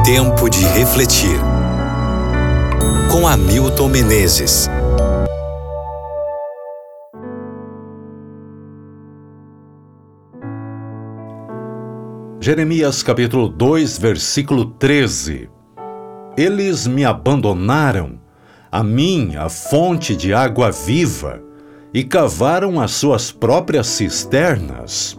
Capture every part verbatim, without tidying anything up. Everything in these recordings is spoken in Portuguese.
Tempo de refletir. Com Hamilton Menezes. Jeremias capítulo dois, versículo treze. Eles me abandonaram, a mim, a fonte de água viva, e cavaram as suas próprias cisternas.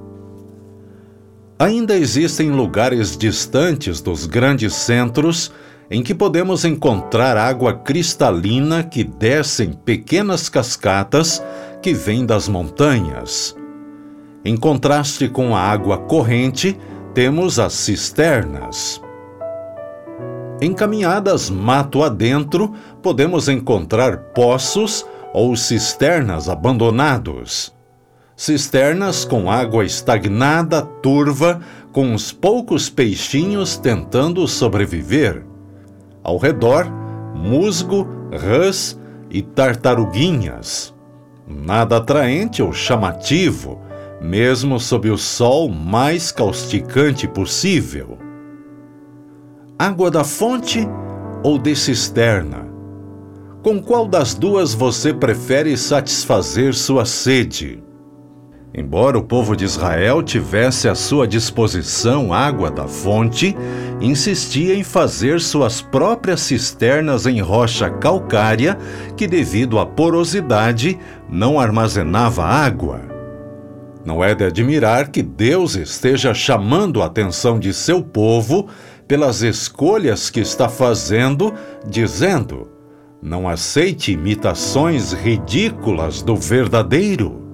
Ainda existem lugares distantes dos grandes centros em que podemos encontrar água cristalina que desce em pequenas cascatas que vêm das montanhas. Em contraste com a água corrente, temos as cisternas. Encaminhadas mato adentro, podemos encontrar poços ou cisternas abandonados. Cisternas com água estagnada, turva, com uns poucos peixinhos tentando sobreviver. Ao redor, musgo, rãs e tartaruguinhas. Nada atraente ou chamativo, mesmo sob o sol mais causticante possível. Água da fonte ou de cisterna? Com qual das duas você prefere satisfazer sua sede? Embora o povo de Israel tivesse à sua disposição água da fonte, insistia em fazer suas próprias cisternas em rocha calcária que, devido à porosidade, não armazenava água. Não é de admirar que Deus esteja chamando a atenção de seu povo pelas escolhas que está fazendo, dizendo: não aceite imitações ridículas do verdadeiro.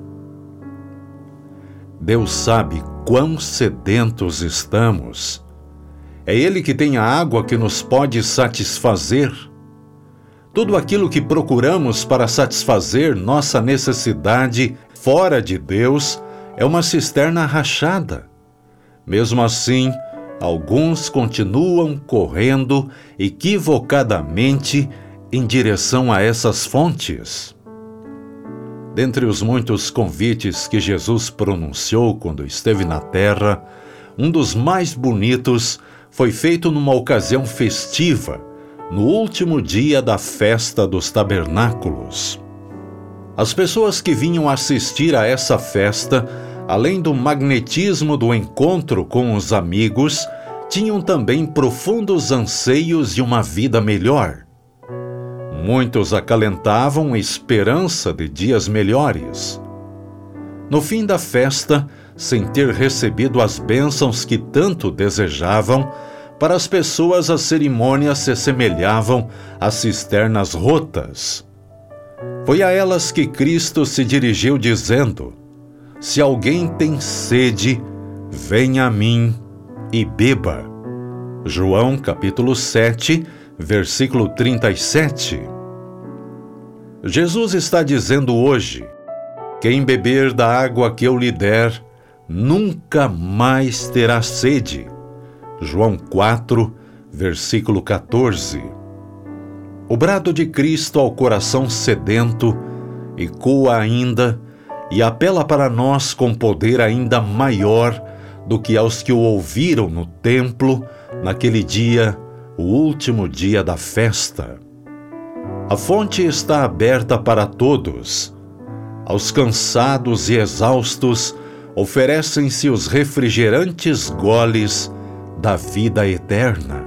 Deus sabe quão sedentos estamos. É Ele que tem a água que nos pode satisfazer. Tudo aquilo que procuramos para satisfazer nossa necessidade fora de Deus é uma cisterna rachada. Mesmo assim, alguns continuam correndo equivocadamente em direção a essas fontes. Dentre os muitos convites que Jesus pronunciou quando esteve na terra, um dos mais bonitos foi feito numa ocasião festiva, no último dia da festa dos tabernáculos. As pessoas que vinham assistir a essa festa, além do magnetismo do encontro com os amigos, tinham também profundos anseios de uma vida melhor. Muitos acalentavam a esperança de dias melhores. No fim da festa, sem ter recebido as bênçãos que tanto desejavam, para as pessoas as cerimônias se semelhavam a cisternas rotas. Foi a elas que Cristo se dirigiu dizendo: se alguém tem sede, venha a mim e beba. João capítulo sete, versículo trinta e sete. Jesus está dizendo hoje: quem beber da água que eu lhe der, nunca mais terá sede. João quatro, versículo quatorze. O brado de Cristo ao coração sedento ecoa ainda e apela para nós com poder ainda maior do que aos que o ouviram no templo naquele dia, o último dia da festa. A fonte está aberta para todos. Aos cansados e exaustos oferecem-se os refrigerantes goles da vida eterna.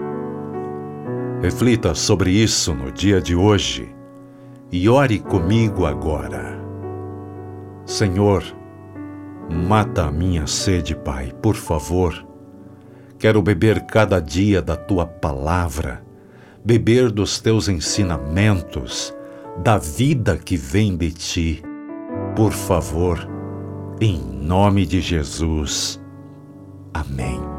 Reflita sobre isso no dia de hoje e ore comigo agora. Senhor, mata a minha sede, Pai, por favor. Quero beber cada dia da Tua palavra, beber dos Teus ensinamentos, da vida que vem de Ti. Por favor, em nome de Jesus. Amém.